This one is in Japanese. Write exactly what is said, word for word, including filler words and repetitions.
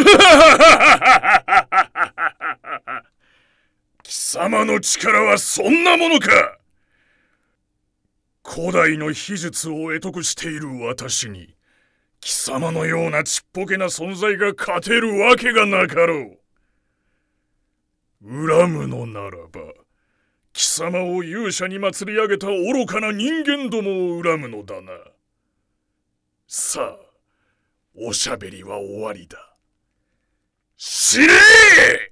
貴様の力はそんなものか。古代の秘術を得得している私に貴様のようなちっぽけな存在が勝てるわけがなかろう。恨むのならば貴様を勇者に祭り上げた愚かな人間どもを恨むのだな。さあ、おしゃべりは終わりだ。死ねー！